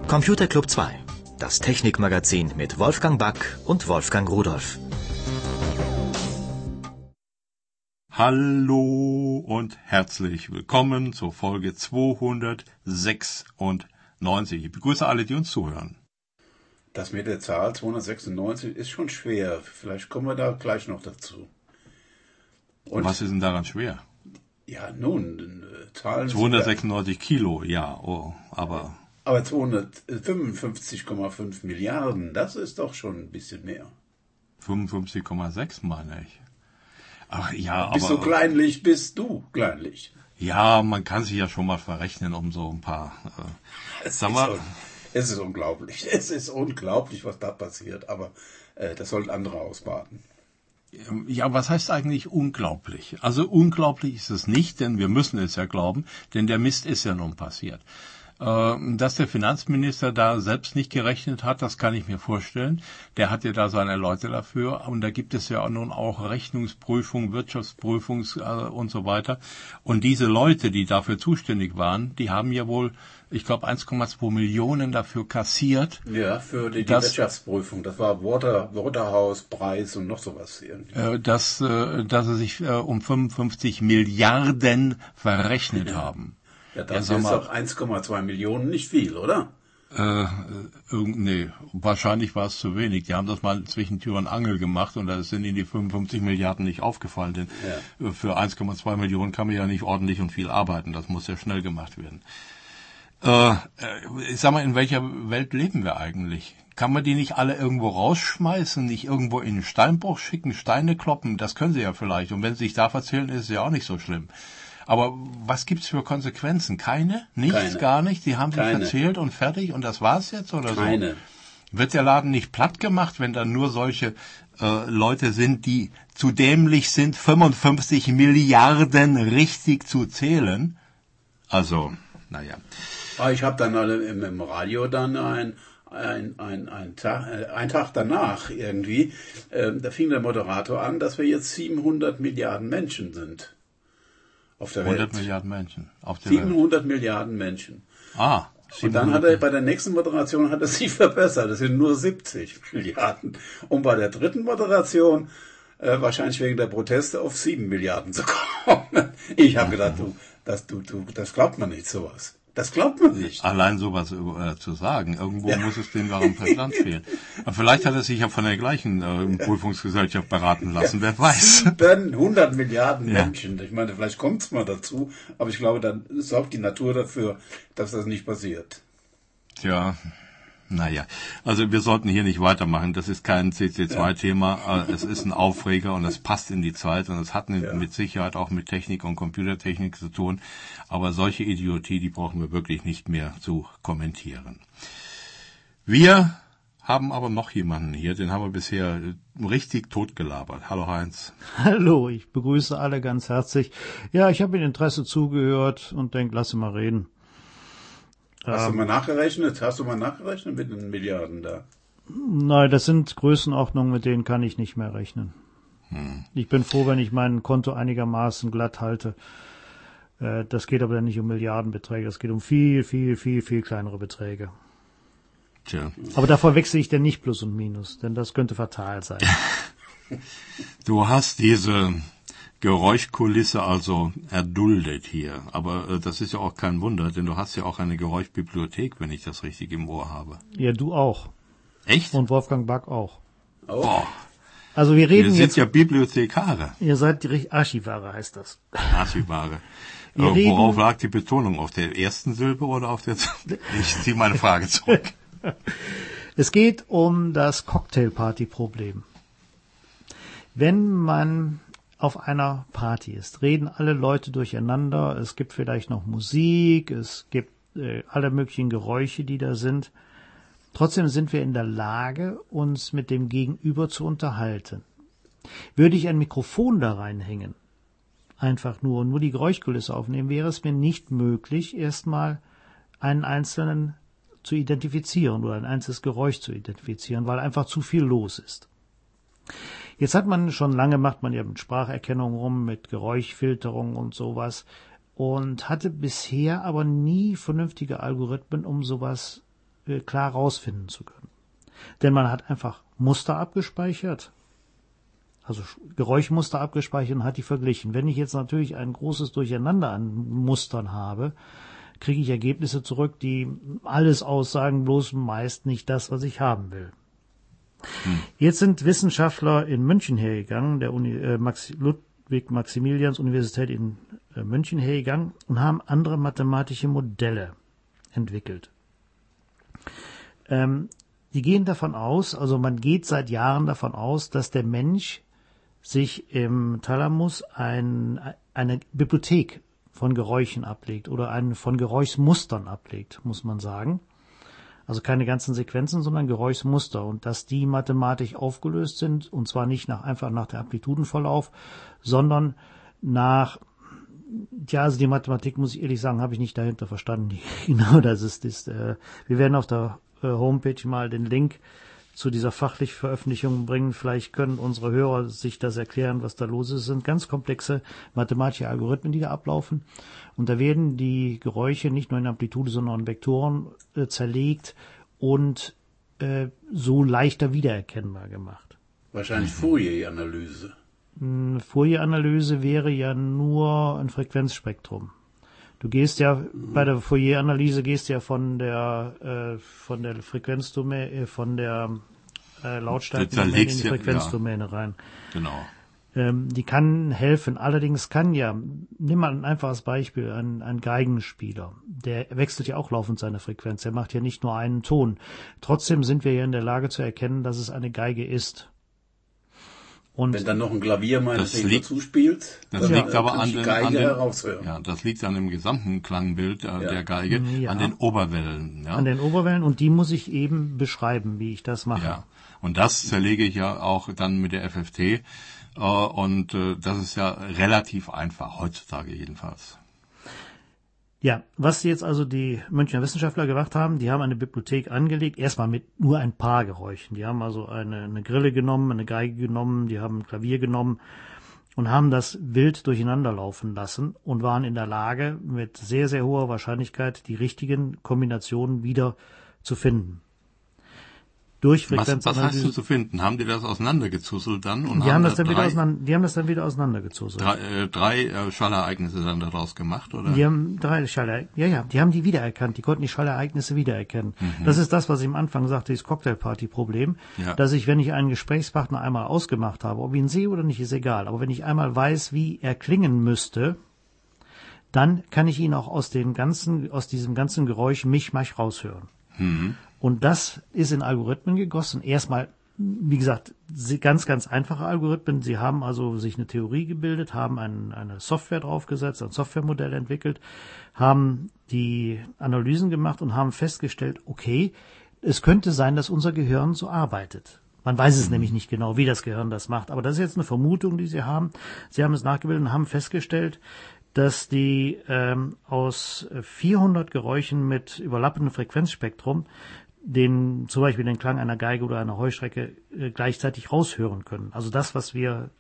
Computer Club 2, das Technikmagazin mit Wolfgang Back und Wolfgang Rudolph. Hallo und herzlich willkommen zur Folge 296. Ich begrüße alle, die uns zuhören. Das mit der Zahl 296 ist schon schwer. Vielleicht kommen wir da gleich noch dazu. Und was ist denn daran schwer? Ja, nun, Zahlen... 296 Kilo, ja, aber... Aber 255,5 Milliarden, das ist doch schon ein bisschen mehr. 55,6 meine ich. Ach, ja, bist du kleinlich? Ja, man kann sich ja schon mal verrechnen um so ein paar... Es ist unglaublich. Es ist unglaublich, was da passiert, aber das sollten andere ausbaden. Ja, was heißt eigentlich unglaublich? Also unglaublich ist es nicht, denn wir müssen es ja glauben, denn der Mist ist ja nun passiert. Dass der Finanzminister da selbst nicht gerechnet hat, das kann ich mir vorstellen. Der hat ja da seine Leute dafür. Und da gibt es ja nun auch Rechnungsprüfung, Wirtschaftsprüfung und so weiter. Und diese Leute, die dafür zuständig waren, die haben ja wohl, ich glaube, 1,2 Millionen dafür kassiert. Ja, für die Wirtschaftsprüfung. Das war Waterhouse, Preis und noch sowas irgendwie. Dass sie sich um 55 Milliarden verrechnet haben. Ja, das ist doch 1,2 Millionen nicht viel, oder? Nee, wahrscheinlich war es zu wenig. Die haben das mal zwischen Tür und Angel gemacht und da sind ihnen die 55 Milliarden nicht aufgefallen. Denn für 1,2 Millionen kann man ja nicht ordentlich und viel arbeiten. Das muss ja schnell gemacht werden. Ich sag mal, in welcher Welt leben wir eigentlich? Kann man die nicht alle irgendwo rausschmeißen, nicht irgendwo in den Steinbruch schicken, Steine kloppen? Das können sie ja vielleicht. Und wenn sie sich da verzählen, ist es ja auch nicht so schlimm. Aber was gibt's für Konsequenzen? Keine? Nichts? Gar nicht? Die haben sich verzählt und fertig und das war's jetzt oder so? Keine. Wird der Laden nicht platt gemacht, wenn da nur solche Leute sind, die zu dämlich sind, 55 Milliarden richtig zu zählen? Also, naja. Ich habe dann im Radio dann einen Tag danach irgendwie, da fing der Moderator an, dass wir jetzt 700 Milliarden Menschen sind. Auf der 100 Welt. Milliarden Menschen auf der 700 Milliarden Menschen. 700. Und dann hat er bei der nächsten Moderation sich verbessert. Das sind nur 70 Milliarden. Und bei der dritten Moderation, wahrscheinlich wegen der Proteste, auf 7 Milliarden zu kommen. Ich habe gedacht, das glaubt man nicht, sowas. Das glaubt man nicht. Allein sowas zu sagen. Irgendwo muss es dem wahren Verstand fehlen. Aber vielleicht hat er sich ja von der gleichen Prüfungsgesellschaft beraten lassen, wer weiß. 700 Milliarden Menschen. Ich meine, vielleicht kommt es mal dazu, aber ich glaube, dann sorgt die Natur dafür, dass das nicht passiert. Tja, naja. Also wir sollten hier nicht weitermachen. Das ist kein CC2-Thema. Es ist ein Aufreger und es passt in die Zeit und es hat mit Sicherheit auch mit Technik und Computertechnik zu tun. Aber solche Idiotie, die brauchen wir wirklich nicht mehr zu kommentieren. Wir haben aber noch jemanden hier, den haben wir bisher richtig totgelabert. Hallo Heinz. Hallo, ich begrüße alle ganz herzlich. Ja, ich habe mit Interesse zugehört und denke, lass mal reden. Hast du mal nachgerechnet? Mit den Milliarden da? Nein, das sind Größenordnungen, mit denen kann ich nicht mehr rechnen. Ich bin froh, wenn ich mein Konto einigermaßen glatt halte. Das geht aber dann nicht um Milliardenbeträge, das geht um viel, viel, viel, viel kleinere Beträge. Tja. Aber davor wechsle ich denn nicht Plus und Minus, denn das könnte fatal sein. Du hast diese Geräuschkulisse also erduldet hier. Aber das ist ja auch kein Wunder, denn du hast ja auch eine Geräuschbibliothek, wenn ich das richtig im Ohr habe. Ja, du auch. Echt? Und Wolfgang Back auch. Oh. Boah. Also wir reden sind jetzt... ja Bibliothekare. Ihr seid die Archivare, heißt das. Archivare. Worauf lag die Betonung? Auf der ersten Silbe oder auf der... Ich ziehe meine Frage zurück. Es geht um das Cocktailparty-Problem. Wenn man auf einer Party ist, reden alle Leute durcheinander, es gibt vielleicht noch Musik, es gibt alle möglichen Geräusche, die da sind. Trotzdem sind wir in der Lage, uns mit dem Gegenüber zu unterhalten. Würde ich ein Mikrofon da reinhängen, einfach nur die Geräuschkulisse aufnehmen, wäre es mir nicht möglich, erstmal einen einzelnen zu identifizieren oder ein einzelnes Geräusch zu identifizieren, weil einfach zu viel los ist. Jetzt macht man ja mit Spracherkennung rum, mit Geräuschfilterung und sowas und hatte bisher aber nie vernünftige Algorithmen, um sowas klar rausfinden zu können. Denn man hat einfach Muster abgespeichert, also Geräuschmuster abgespeichert und hat die verglichen. Wenn ich jetzt natürlich ein großes Durcheinander an Mustern habe, kriege ich Ergebnisse zurück, die alles aussagen, bloß meist nicht das, was ich haben will. Jetzt sind Wissenschaftler in München hergegangen, der Ludwig-Maximilians-Universität in München hergegangen und haben andere mathematische Modelle entwickelt. Die gehen davon aus, also man geht seit Jahren davon aus, dass der Mensch sich im Thalamus eine Bibliothek von Geräuschen ablegt oder von Geräuschmustern ablegt, muss man sagen. Also keine ganzen Sequenzen, sondern Geräuschmuster und dass die mathematisch aufgelöst sind und zwar nicht einfach nach der Amplitudenverlauf, sondern also die Mathematik, muss ich ehrlich sagen, habe ich nicht dahinter verstanden. Genau, das ist. Wir werden auf der Homepage mal den Link zu dieser fachlichen Veröffentlichung bringen. Vielleicht können unsere Hörer sich das erklären, was da los ist. Es sind ganz komplexe mathematische Algorithmen, die da ablaufen. Und da werden die Geräusche nicht nur in Amplitude, sondern in Vektoren zerlegt und so leichter wiedererkennbar gemacht. Wahrscheinlich Fourier-Analyse. Fourier-Analyse wäre ja nur ein Frequenzspektrum. Du gehst ja bei der Fourier-Analyse von der Frequenzdomäne, von der Lautstärkendomäne in die Frequenzdomäne rein. Genau. Die kann helfen. Allerdings nimm mal ein einfaches Beispiel, ein Geigenspieler. Der wechselt ja auch laufend seine Frequenz. Der macht ja nicht nur einen Ton. Trotzdem sind wir ja in der Lage zu erkennen, dass es eine Geige ist. Und wenn dann noch ein Klavier dazu spielt, das liegt aber an die Geige heraushören. Ja, das liegt an dem gesamten Klangbild der Geige, an den Oberwellen. Ja. An den Oberwellen und die muss ich eben beschreiben, wie ich das mache. Ja, und das zerlege ich ja auch dann mit der FFT und das ist ja relativ einfach, heutzutage jedenfalls. Ja, was jetzt also die Münchner Wissenschaftler gemacht haben, die haben eine Bibliothek angelegt, erstmal mit nur ein paar Geräuschen. Die haben also eine Grille genommen, eine Geige genommen, die haben ein Klavier genommen und haben das wild durcheinander laufen lassen und waren in der Lage, mit sehr, sehr hoher Wahrscheinlichkeit die richtigen Kombinationen wieder zu finden. Durch Frequenzanalyse. Was heißt du zu finden? Haben die das auseinandergezuzelt dann? Und die haben das dann wieder auseinandergezuzelt. Drei Schallereignisse dann daraus gemacht, oder? Die haben drei Schallereignisse, die haben die wiedererkannt. Die konnten die Schallereignisse wiedererkennen. Mhm. Das ist das, was ich am Anfang sagte, dieses Cocktailparty-Problem. Ja. Dass ich, wenn ich einen Gesprächspartner einmal ausgemacht habe, ob ich ihn sehe oder nicht, ist egal. Aber wenn ich einmal weiß, wie er klingen müsste, dann kann ich ihn auch aus diesem ganzen Geräusch Mischmasch raushören. Mhm. Und das ist in Algorithmen gegossen. Erstmal, wie gesagt, ganz, ganz einfache Algorithmen. Sie haben also sich eine Theorie gebildet, haben eine Software draufgesetzt, ein Softwaremodell entwickelt, haben die Analysen gemacht und haben festgestellt, okay, es könnte sein, dass unser Gehirn so arbeitet. Man weiß es nämlich nicht genau, wie das Gehirn das macht. Aber das ist jetzt eine Vermutung, die Sie haben. Sie haben es nachgebildet und haben festgestellt, dass die aus 400 Geräuschen mit überlappendem Frequenzspektrum zum Beispiel den Klang einer Geige oder einer Heuschrecke gleichzeitig raushören können. Also das, was wir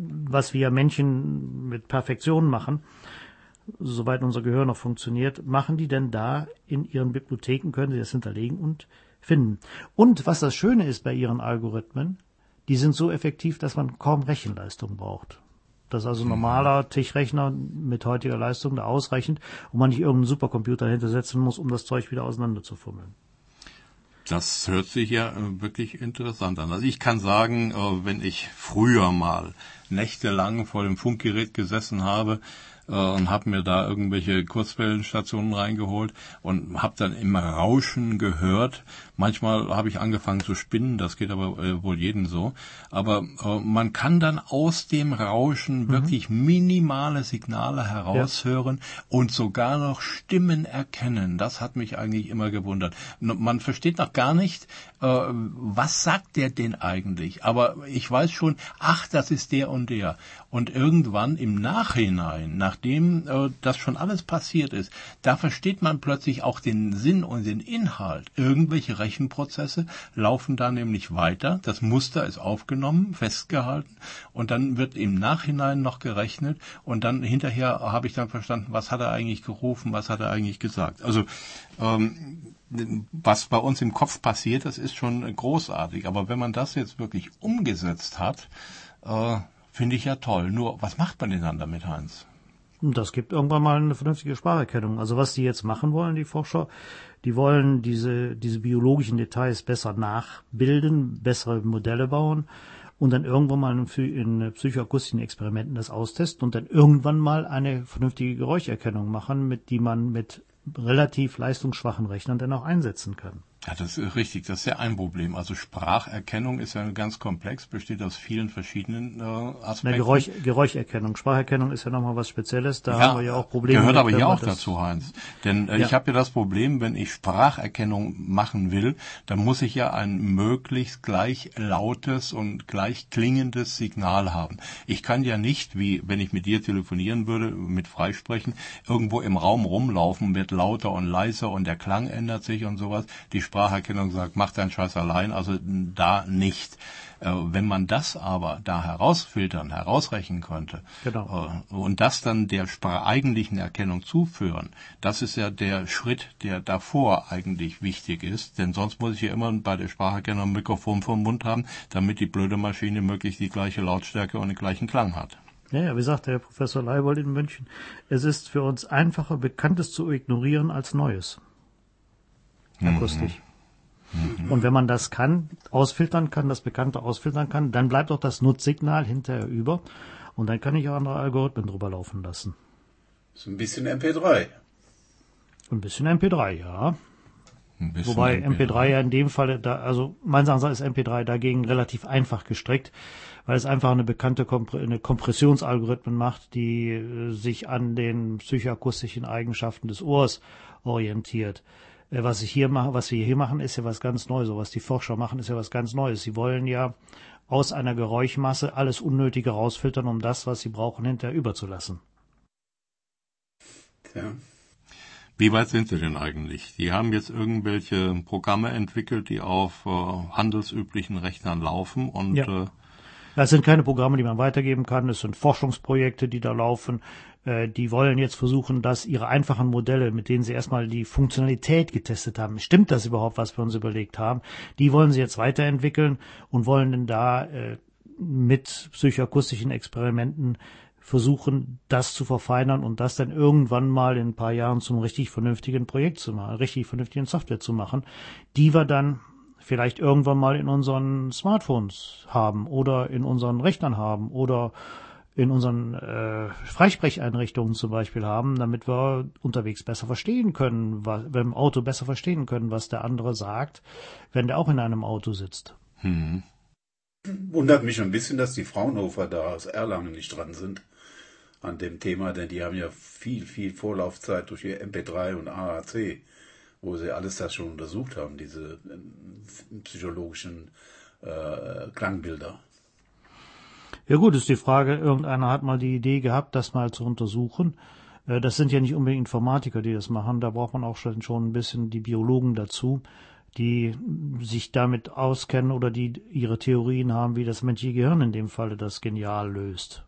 Menschen mit Perfektion machen, soweit unser Gehirn noch funktioniert, machen die denn da in ihren Bibliotheken, können sie das hinterlegen und finden. Und was das Schöne ist bei ihren Algorithmen, die sind so effektiv, dass man kaum Rechenleistung braucht. Das ist also ein normaler Tischrechner mit heutiger Leistung da ausreichend und man nicht irgendeinen Supercomputer hintersetzen muss, um das Zeug wieder auseinanderzufummeln. Das hört sich ja wirklich interessant an. Also ich kann sagen, wenn ich früher mal nächtelang vor dem Funkgerät gesessen habe und habe mir da irgendwelche Kurzwellenstationen reingeholt und habe dann immer Rauschen gehört. Manchmal habe ich angefangen zu spinnen, das geht aber wohl jedem so. Aber man kann dann aus dem Rauschen wirklich minimale Signale heraushören und sogar noch Stimmen erkennen. Das hat mich eigentlich immer gewundert. Man versteht noch gar nicht, was sagt der denn eigentlich? Aber ich weiß schon, ach, das ist der und der. Und irgendwann im Nachhinein, nachdem das schon alles passiert ist, da versteht man plötzlich auch den Sinn und den Inhalt. Irgendwelche Rechenprozesse laufen da nämlich weiter. Das Muster ist aufgenommen, festgehalten und dann wird im Nachhinein noch gerechnet und dann hinterher habe ich dann verstanden, was hat er eigentlich gerufen, was hat er eigentlich gesagt. Also was bei uns im Kopf passiert, das ist schon großartig. Aber wenn man das jetzt wirklich umgesetzt hat, finde ich ja toll. Nur, was macht man denn dann damit, Heinz? Das gibt irgendwann mal eine vernünftige Spracherkennung. Also was die jetzt machen wollen, die Forscher, die wollen diese biologischen Details besser nachbilden, bessere Modelle bauen und dann irgendwann mal in psychoakustischen Experimenten das austesten und dann irgendwann mal eine vernünftige Geräuscherkennung machen, die man mit relativ leistungsschwachen Rechnern dann auch einsetzen kann. Ja, das ist richtig. Das ist ja ein Problem. Also Spracherkennung ist ja ganz komplex, besteht aus vielen verschiedenen Aspekten. Geräuscherkennung. Spracherkennung ist ja nochmal was Spezielles. Da haben wir ja auch Probleme. Gehört aber hier auch dazu, Heinz. Denn ich habe ja das Problem, wenn ich Spracherkennung machen will, dann muss ich ja ein möglichst gleich lautes und gleich klingendes Signal haben. Ich kann ja nicht, wie wenn ich mit dir telefonieren würde, mit Freisprechen, irgendwo im Raum rumlaufen, wird lauter und leiser und der Klang ändert sich und sowas. Die Spracherkennung sagt, mach deinen Scheiß allein, also da nicht. Wenn man das aber da herausrechnen könnte, genau, und das dann der eigentlichen Erkennung zuführen, das ist ja der Schritt, der davor eigentlich wichtig ist, denn sonst muss ich ja immer bei der Spracherkennung ein Mikrofon vor dem Mund haben, damit die blöde Maschine möglichst die gleiche Lautstärke und den gleichen Klang hat. Ja, wie sagt der Professor Leibold in München, es ist für uns einfacher, Bekanntes zu ignorieren als Neues. Akustisch. Und wenn man das kann, ausfiltern kann, das Bekannte ausfiltern kann, dann bleibt auch das Nutzsignal hinterher über und dann kann ich auch andere Algorithmen drüber laufen lassen. So ein bisschen MP3. Ein bisschen MP3, ja. Wobei MP3 ja in dem Fall, also meines Erachtens ist MP3 dagegen relativ einfach gestrickt, weil es einfach eine bekannte Kompressionsalgorithmen macht, die sich an den psychoakustischen Eigenschaften des Ohrs orientiert. Was wir hier machen, ist ja was ganz Neues. So was die Forscher machen, ist ja was ganz Neues. Sie wollen ja aus einer Geräuschmasse alles Unnötige rausfiltern, um das, was sie brauchen, hinterher überzulassen. Ja. Wie weit sind Sie denn eigentlich? Die haben jetzt irgendwelche Programme entwickelt, die auf handelsüblichen Rechnern laufen und ja. Das sind keine Programme, die man weitergeben kann. Es sind Forschungsprojekte, die da laufen. Die wollen jetzt versuchen, dass ihre einfachen Modelle, mit denen sie erstmal die Funktionalität getestet haben, stimmt das überhaupt, was wir uns überlegt haben, die wollen sie jetzt weiterentwickeln und wollen dann da mit psychoakustischen Experimenten versuchen, das zu verfeinern und das dann irgendwann mal in ein paar Jahren zum richtig vernünftigen Projekt zu machen, richtig vernünftigen Software zu machen, die wir dann vielleicht irgendwann mal in unseren Smartphones haben oder in unseren Rechnern haben oder in unseren Freisprecheinrichtungen zum Beispiel haben, damit wir unterwegs besser verstehen können, im Auto besser verstehen können, was der andere sagt, wenn der auch in einem Auto sitzt. Wundert mich ein bisschen, dass die Fraunhofer da aus Erlangen nicht dran sind an dem Thema, denn die haben ja viel Vorlaufzeit durch ihr MP3 und AAC, wo sie alles das schon untersucht haben, diese psychologischen Klangbilder. Ja gut, ist die Frage, irgendeiner hat mal die Idee gehabt, das mal zu untersuchen. Das sind ja nicht unbedingt Informatiker, die das machen, da braucht man auch schon ein bisschen die Biologen dazu, die sich damit auskennen oder die ihre Theorien haben, wie das menschliche Gehirn in dem Falle das genial löst.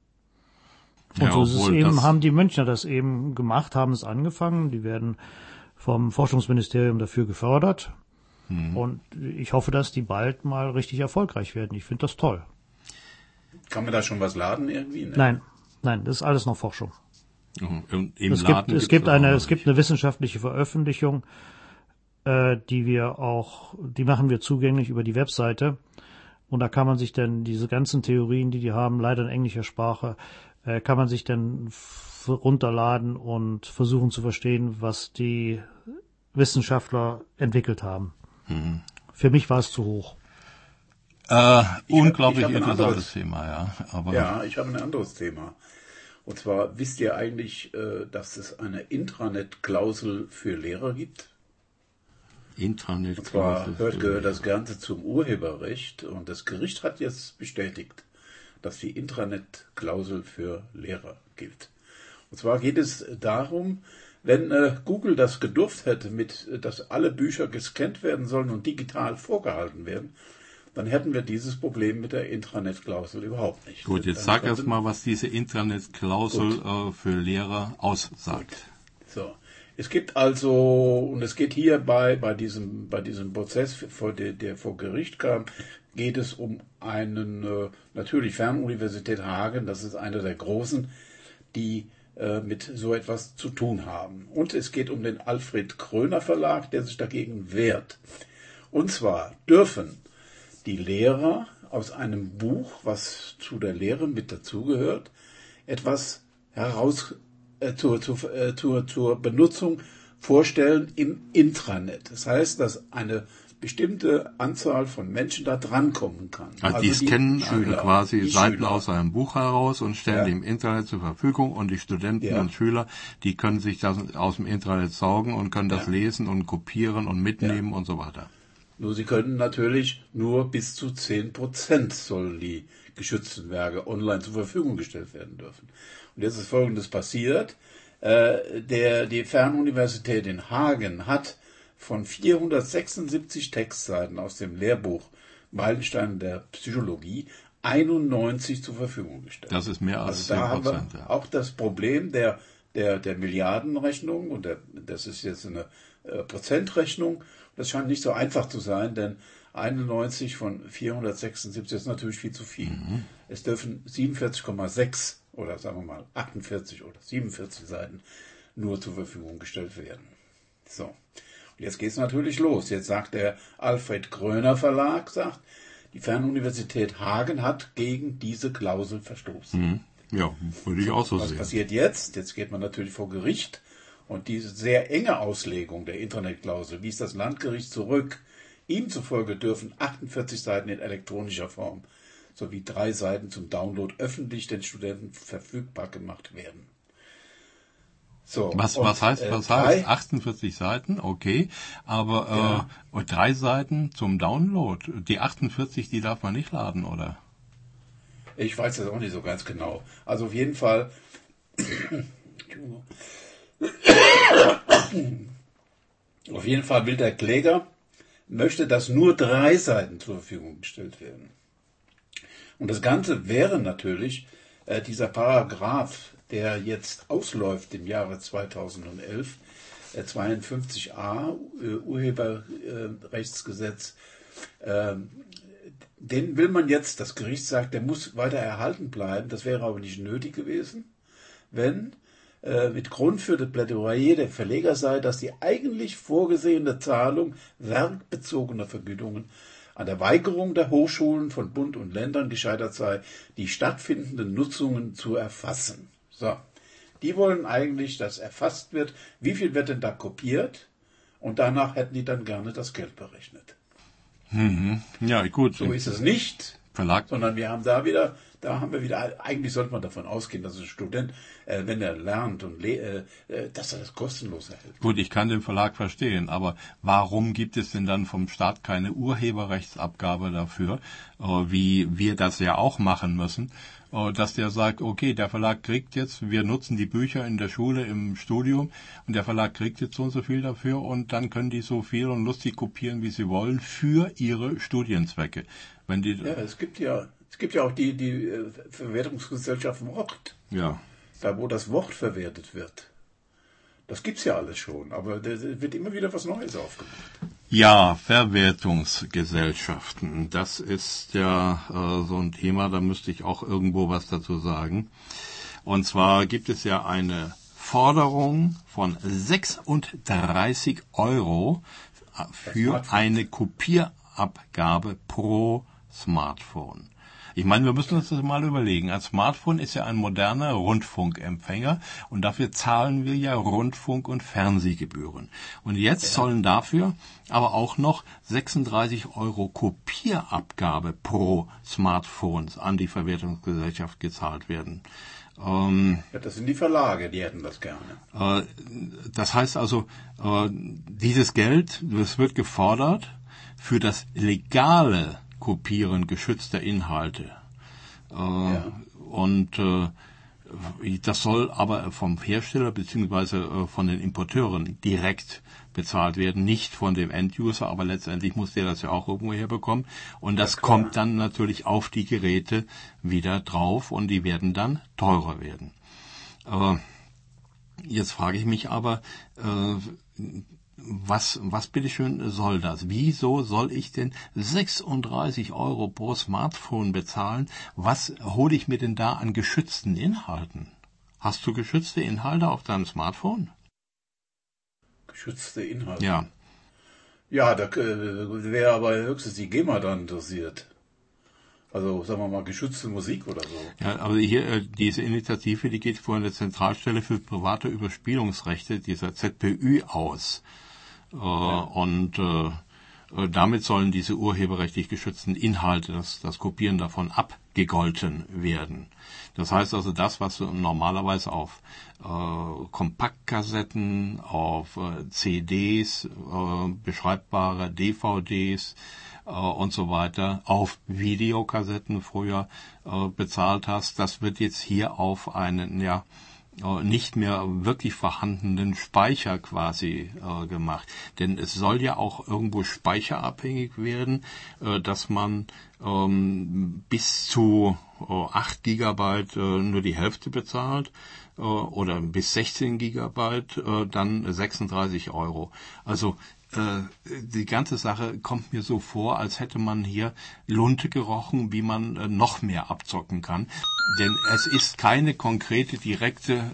Und so ist es eben, haben die Münchner das eben gemacht, haben es angefangen, die werden vom Forschungsministerium dafür gefördert und ich hoffe, dass die bald mal richtig erfolgreich werden. Ich finde das toll. Kann man da schon was laden irgendwie? Ne? Nein, das ist alles noch Forschung. Es gibt eine wissenschaftliche Veröffentlichung, die machen wir zugänglich über die Webseite und da kann man sich dann diese ganzen Theorien, die haben, leider in englischer Sprache, kann man sich dann runterladen und versuchen zu verstehen, was die Wissenschaftler entwickelt haben. Für mich war es zu hoch. Unglaublich interessantes Thema, ja. Aber ja, ich habe ein anderes Thema. Und zwar, wisst ihr eigentlich, dass es eine Intranet-Klausel für Lehrer gibt? Intranet-Klausel. Und zwar gehört das Ganze zum Urheberrecht und das Gericht hat jetzt bestätigt, dass die Intranet-Klausel für Lehrer gilt. Und zwar geht es darum, wenn Google das gedurft hätte, dass alle Bücher gescannt werden sollen und digital vorgehalten werden, dann hätten wir dieses Problem mit der Intranet-Klausel überhaupt nicht. Gut, jetzt sag erst mal, was diese Intranet-Klausel für Lehrer aussagt. So, es gibt also, und es geht hier bei diesem Prozess, der vor Gericht kam, geht es um einen, natürlich Fernuniversität Hagen, das ist einer der großen, die mit so etwas zu tun haben. Und es geht um den Alfred Kröner Verlag, der sich dagegen wehrt. Und zwar dürfen die Lehrer aus einem Buch, was zu der Lehre mit dazugehört, etwas zur Benutzung vorstellen im Intranet. Das heißt, dass eine bestimmte Anzahl von Menschen da drankommen kann. Also die scannen quasi Seiten aus einem Buch heraus und stellen die im Internet zur Verfügung und die Studenten und Schüler, die können sich das aus dem Internet saugen und können das lesen und kopieren und mitnehmen und so weiter. Nur sie können natürlich nur bis zu 10% sollen die geschützten Werke online zur Verfügung gestellt werden dürfen. Und jetzt ist Folgendes passiert. Die Fernuniversität in Hagen hat von 476 Textseiten aus dem Lehrbuch Meilensteine der Psychologie 91 zur Verfügung gestellt. Das ist mehr als 10%. Da haben wir auch das Problem der Milliardenrechnung, und das ist jetzt eine Prozentrechnung. Das scheint nicht so einfach zu sein, denn 91 von 476 ist natürlich viel zu viel. Es dürfen 47,6 oder sagen wir mal 48 oder 47 Seiten nur zur Verfügung gestellt werden. So, und jetzt geht es natürlich los. Jetzt sagt der Alfred Kröner Verlag, die Fernuniversität Hagen hat gegen diese Klausel verstoßen. Ja, würde ich auch so sehen. Was passiert jetzt? Jetzt geht man natürlich vor Gericht. Und diese sehr enge Auslegung der Internetklausel wies das Landgericht zurück. Ihm zufolge dürfen 48 Seiten in elektronischer Form sowie 3 Seiten zum Download öffentlich den Studenten verfügbar gemacht werden. So, was heißt 48 Seiten? Okay, aber 3 Seiten zum Download. Die 48, die darf man nicht laden, oder? Ich weiß das auch nicht so ganz genau. Also auf jeden Fall will der Kläger, möchte, dass nur 3 Seiten zur Verfügung gestellt werden. Und das Ganze wäre natürlich dieser Paragraph, der jetzt ausläuft im Jahre 2011, 52a Urheberrechtsgesetz, den will man jetzt, das Gericht sagt, der muss weiter erhalten bleiben. Das wäre aber nicht nötig gewesen, wenn mit Grund für das Plädoyer der Verleger sei, dass die eigentlich vorgesehene Zahlung werkbezogener Vergütungen an der Weigerung der Hochschulen von Bund und Ländern gescheitert sei, die stattfindenden Nutzungen zu erfassen. So, die wollen eigentlich, dass erfasst wird, wie viel wird denn da kopiert, und danach hätten die dann gerne das Geld berechnet. Ja, gut. So ist es nicht, Verlag. sondern wir haben eigentlich sollte man davon ausgehen, dass ein Student, wenn er lernt und dass er das kostenlos erhält. Gut, ich kann den Verlag verstehen, aber warum gibt es denn dann vom Staat keine Urheberrechtsabgabe dafür, wie wir das ja auch machen müssen, dass der sagt, okay, der Verlag kriegt jetzt, wir nutzen die Bücher in der Schule, im Studium, und der Verlag kriegt jetzt so und so viel dafür, und dann können die so viel und lustig kopieren, wie sie wollen, für ihre Studienzwecke. Es gibt ja auch die Verwertungsgesellschaft Wort. Ja. Da, wo das Wort verwertet wird. Das gibt's ja alles schon, aber da wird immer wieder was Neues aufgemacht. Ja, Verwertungsgesellschaften, das ist ja so ein Thema, da müsste ich auch irgendwo was dazu sagen. Und zwar gibt es ja eine Forderung von 36 € für eine Kopierabgabe pro Smartphone. Ich meine, wir müssen uns das mal überlegen. Ein Smartphone ist ja ein moderner Rundfunkempfänger, und dafür zahlen wir ja Rundfunk- und Fernsehgebühren. Und jetzt sollen dafür aber auch noch 36 € Kopierabgabe pro Smartphone an die Verwertungsgesellschaft gezahlt werden. Das sind die Verlage, die hätten das gerne. Das heißt also, dieses Geld, das wird gefordert für das legale Kopieren geschützter Inhalte. Und das soll aber vom Hersteller bzw. von den Importeuren direkt bezahlt werden, nicht von dem End-User, aber letztendlich muss der das ja auch irgendwo herbekommen. Und das kommt dann natürlich auf die Geräte wieder drauf und die werden dann teurer werden. Jetzt frage ich mich aber, was bitteschön soll das? Wieso soll ich denn 36 € pro Smartphone bezahlen? Was hole ich mir denn da an geschützten Inhalten? Hast du geschützte Inhalte auf deinem Smartphone? Geschützte Inhalte? Ja. Ja, da wäre aber höchstens die GEMA dann interessiert. Also, sagen wir mal, geschützte Musik oder so. Ja, aber hier, diese Initiative, die geht von der Zentralstelle für private Überspielungsrechte, dieser ZPÜ, aus. Und damit sollen diese urheberrechtlich geschützten Inhalte, das Kopieren davon, abgegolten werden. Das heißt also, das, was normalerweise auf Kompaktkassetten, auf CDs, beschreibbare DVDs und so weiter, auf Videokassetten früher bezahlt hast, das wird jetzt hier auf einen, nicht mehr wirklich vorhandenen Speicher quasi gemacht. Denn es soll ja auch irgendwo speicherabhängig werden, dass man bis zu 8 Gigabyte nur die Hälfte bezahlt oder bis 16 Gigabyte dann 36 €. Also die ganze Sache kommt mir so vor, als hätte man hier Lunte gerochen, wie man noch mehr abzocken kann. Denn es ist keine konkrete, direkte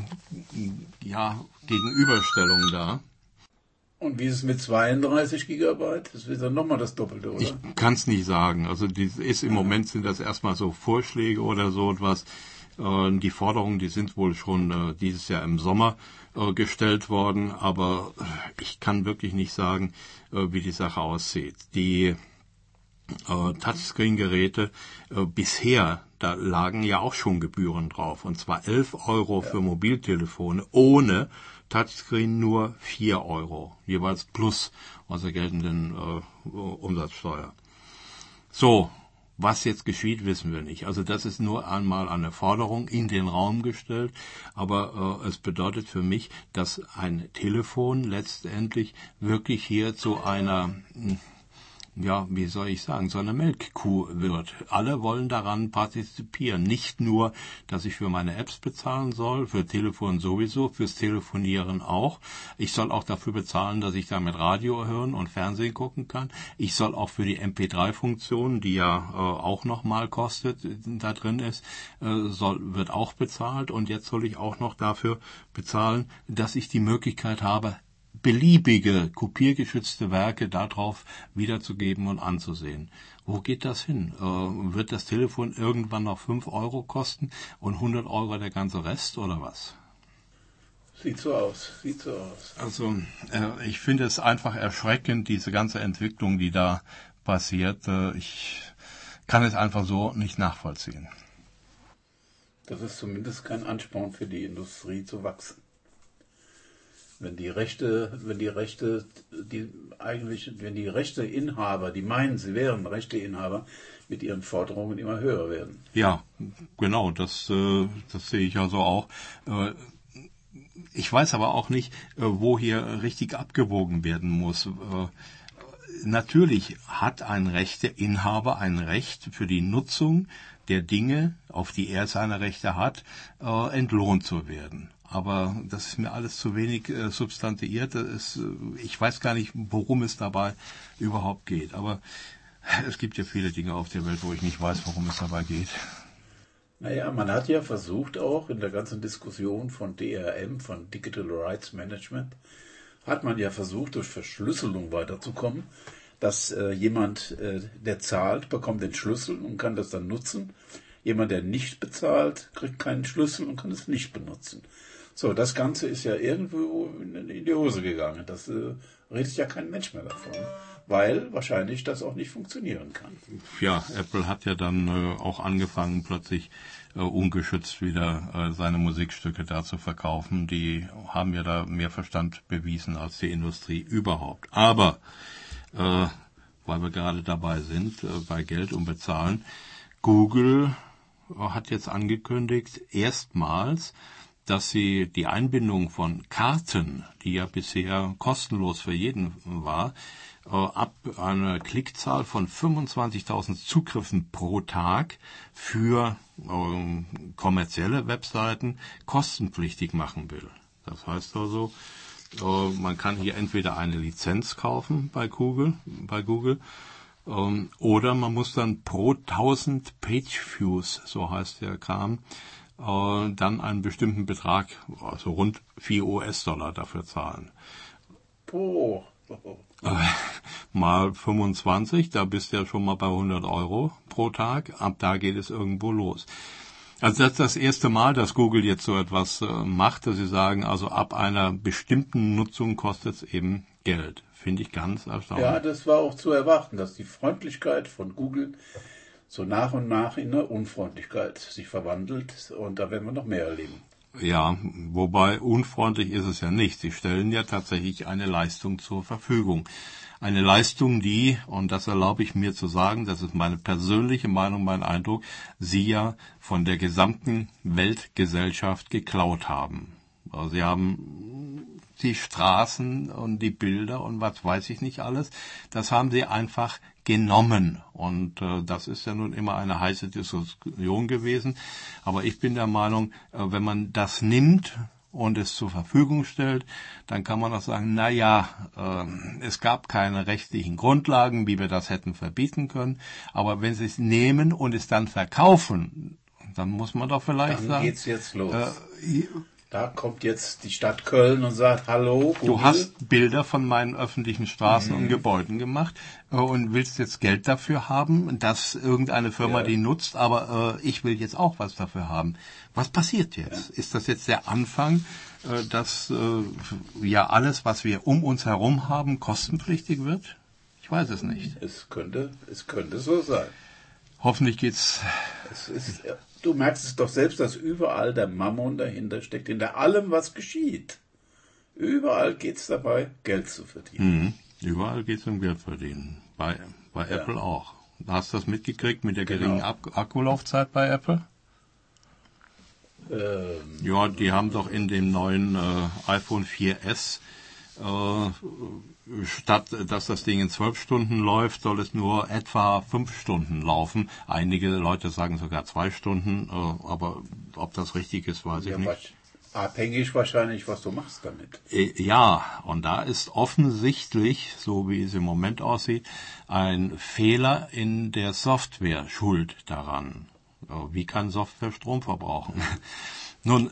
Gegenüberstellung da. Und wie ist es mit 32 Gigabyte? Das ist dann nochmal das Doppelte, oder? Ich kann es nicht sagen. Also im Moment sind das erstmal so Vorschläge oder so etwas. Die Forderungen, die sind wohl schon dieses Jahr im Sommer gestellt worden, aber ich kann wirklich nicht sagen, wie die Sache aussieht. Die Touchscreen-Geräte bisher, da lagen ja auch schon Gebühren drauf, und zwar 11 € für Mobiltelefone, ohne Touchscreen nur 4 €, jeweils plus unserer geltenden Umsatzsteuer. So, was jetzt geschieht, wissen wir nicht. Also das ist nur einmal eine Forderung in den Raum gestellt, aber es bedeutet für mich, dass ein Telefon letztendlich wirklich hier zu einer, wie soll ich sagen, so eine Melkkuh wird. Alle wollen daran partizipieren. Nicht nur, dass ich für meine Apps bezahlen soll, für Telefon sowieso, fürs Telefonieren auch. Ich soll auch dafür bezahlen, dass ich damit Radio hören und Fernsehen gucken kann. Ich soll auch für die MP3-Funktion, die ja auch nochmal kostet, da drin ist, wird auch bezahlt. Und jetzt soll ich auch noch dafür bezahlen, dass ich die Möglichkeit habe, beliebige kopiergeschützte Werke darauf wiederzugeben und anzusehen. Wo geht das hin? Wird das Telefon irgendwann noch 5 € kosten und 100 € der ganze Rest oder was? Sieht so aus. Also ich finde es einfach erschreckend, diese ganze Entwicklung, die da passiert. Ich kann es einfach so nicht nachvollziehen. Das ist zumindest kein Ansporn für die Industrie zu wachsen. Wenn die Rechteinhaber, die meinen, sie wären Rechteinhaber, mit ihren Forderungen immer höher werden. Ja, genau, das sehe ich also auch. Ich weiß aber auch nicht, wo hier richtig abgewogen werden muss. Natürlich hat ein Rechteinhaber ein Recht für die Nutzung der Dinge, auf die er seine Rechte hat, entlohnt zu werden. Aber das ist mir alles zu wenig substantiiert. Ich weiß gar nicht, worum es dabei überhaupt geht. Aber es gibt ja viele Dinge auf der Welt, wo ich nicht weiß, worum es dabei geht. Naja, man hat ja versucht auch in der ganzen Diskussion von DRM, von Digital Rights Management, hat man ja versucht, durch Verschlüsselung weiterzukommen, dass jemand, der zahlt, bekommt den Schlüssel und kann das dann nutzen. Jemand, der nicht bezahlt, kriegt keinen Schlüssel und kann es nicht benutzen. So, das Ganze ist ja irgendwo in die Hose gegangen. Das redet ja kein Mensch mehr davon, weil wahrscheinlich das auch nicht funktionieren kann. Ja, Apple hat ja dann auch angefangen, plötzlich ungeschützt wieder seine Musikstücke da zu verkaufen. Die haben ja da mehr Verstand bewiesen als die Industrie überhaupt. Aber, weil wir gerade dabei sind, bei Geld und Bezahlen, Google hat jetzt angekündigt, erstmals, dass sie die Einbindung von Karten, die ja bisher kostenlos für jeden war, ab einer Klickzahl von 25.000 Zugriffen pro Tag für kommerzielle Webseiten kostenpflichtig machen will. Das heißt also, man kann hier entweder eine Lizenz kaufen bei Google, oder man muss dann pro 1000 Page-Views, so heißt der Kram, dann einen bestimmten Betrag, also rund 4 US-Dollar dafür zahlen. Oh. Mal 25, da bist du ja schon mal bei 100 Euro pro Tag. Ab da geht es irgendwo los. Also das ist das erste Mal, dass Google jetzt so etwas macht, dass sie sagen, also ab einer bestimmten Nutzung kostet es eben Geld. Finde ich ganz erstaunlich. Ja, das war auch zu erwarten, dass die Freundlichkeit von Google so nach und nach in eine Unfreundlichkeit sich verwandelt. Und da werden wir noch mehr erleben. Ja, wobei unfreundlich ist es ja nicht. Sie stellen ja tatsächlich eine Leistung zur Verfügung. Eine Leistung, die, und das erlaube ich mir zu sagen, das ist meine persönliche Meinung, mein Eindruck, Sie ja von der gesamten Weltgesellschaft geklaut haben. Also Sie haben die Straßen und die Bilder und was weiß ich nicht alles, das haben Sie einfach genommen. Und das ist ja nun immer eine heiße Diskussion gewesen. Aber ich bin der Meinung, wenn man das nimmt und es zur Verfügung stellt, dann kann man auch sagen, es gab keine rechtlichen Grundlagen, wie wir das hätten verbieten können. Aber wenn Sie es nehmen und es dann verkaufen, dann muss man doch vielleicht sagen... Dann geht's jetzt los. Da kommt jetzt die Stadt Köln und sagt, hallo, Google. Du hast Bilder von meinen öffentlichen Straßen und Gebäuden gemacht und willst jetzt Geld dafür haben, dass irgendeine Firma die nutzt, aber ich will jetzt auch was dafür haben. Was passiert jetzt? Ja. Ist das jetzt der Anfang, dass alles, was wir um uns herum haben, kostenpflichtig wird? Ich weiß es nicht. Es könnte so sein. Hoffentlich geht's... Du merkst es doch selbst, dass überall der Mammon dahinter steckt, hinter allem, was geschieht. Überall geht es dabei, Geld zu verdienen. Überall geht es um Geld verdienen. Bei Apple auch. Hast du das mitgekriegt mit der geringen Akkulaufzeit bei Apple? Ja, die haben doch in dem neuen iPhone 4S statt dass das Ding in 12 Stunden läuft, soll es nur etwa 5 Stunden laufen. Einige Leute sagen sogar 2 Stunden, aber ob das richtig ist, weiß ich nicht. Abhängig wahrscheinlich, was du machst damit. Ja, und da ist offensichtlich, so wie es im Moment aussieht, ein Fehler in der Software schuld daran. Wie kann Software Strom verbrauchen? Nun,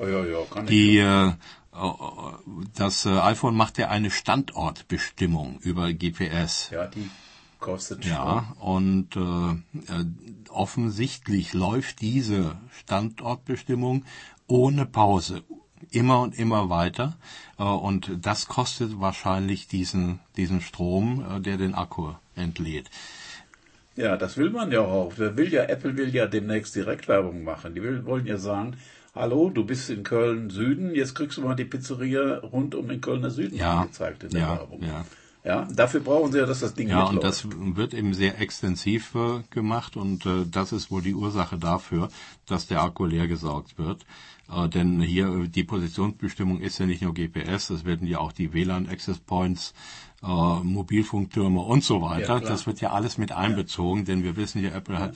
das iPhone macht ja eine Standortbestimmung über GPS. Ja, die kostet schon. Ja, und offensichtlich läuft diese Standortbestimmung ohne Pause immer und immer weiter. Und das kostet wahrscheinlich diesen Strom, der den Akku entlädt. Ja, das will man ja auch. Apple will ja demnächst Direktwerbung machen. Die wollen ja sagen, hallo, du bist in Köln Süden, jetzt kriegst du mal die Pizzeria rund um den Kölner Süden angezeigt in der Werbung. Ja, dafür brauchen sie ja, dass das Ding mitläuft. Und das wird eben sehr extensiv gemacht und das ist wohl die Ursache dafür, dass der Akku leer gesaugt wird. Denn hier die Positionsbestimmung ist ja nicht nur GPS, das werden ja auch die WLAN-Access Points, Mobilfunktürme und so weiter. Ja, das wird ja alles mit einbezogen, denn wir wissen ja,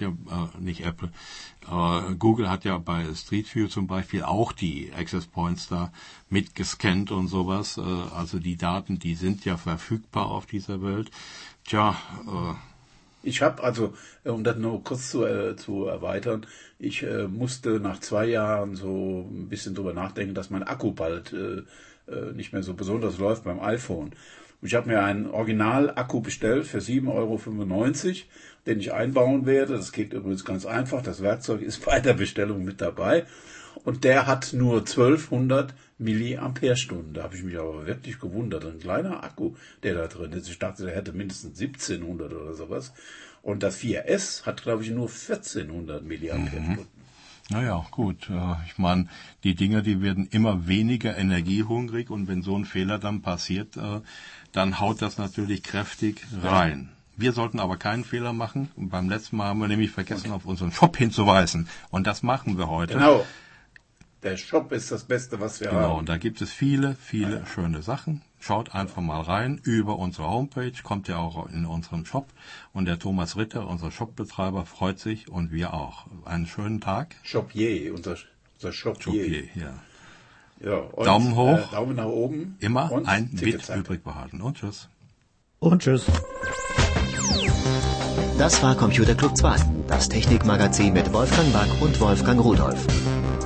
Google hat ja bei Street View zum Beispiel auch die Access Points da mit gescannt und sowas. Also die Daten, die sind ja verfügbar auf dieser Welt. Ich habe um das noch kurz zu erweitern, ich musste nach 2 Jahren so ein bisschen drüber nachdenken, dass mein Akku bald nicht mehr so besonders läuft beim iPhone. Ich habe mir einen Original-Akku bestellt für 7,95 €, den ich einbauen werde. Das geht übrigens ganz einfach. Das Werkzeug ist bei der Bestellung mit dabei. Und der hat nur 1200 Milliampere-Stunden. Da habe ich mich aber wirklich gewundert. Ein kleiner Akku, der da drin ist. Ich dachte, der hätte mindestens 1700 oder sowas. Und das 4S hat, glaube ich, nur 1400 Milliampere-Stunden. Naja, gut. Ich meine, die Dinger, die werden immer weniger energiehungrig und wenn so ein Fehler dann passiert, dann haut das natürlich kräftig rein. Wir sollten aber keinen Fehler machen. Und beim letzten Mal haben wir nämlich vergessen, auf unseren Shop hinzuweisen. Und das machen wir heute. Genau. Der Shop ist das Beste, was wir haben. Genau, und da gibt es viele schöne Sachen. Schaut einfach mal rein über unsere Homepage, kommt ja auch in unseren Shop. Und der Thomas Ritter, unser Shopbetreiber, freut sich und wir auch. Einen schönen Tag. Shopier, unser Shopier. Shopier, ja. Ja, und, Daumen hoch. Daumen nach oben. Immer und ein Bit Tickets übrig behalten. Und tschüss. Und tschüss. Das war Computer Club 2, das Technikmagazin mit Wolfgang Back und Wolfgang Rudolph.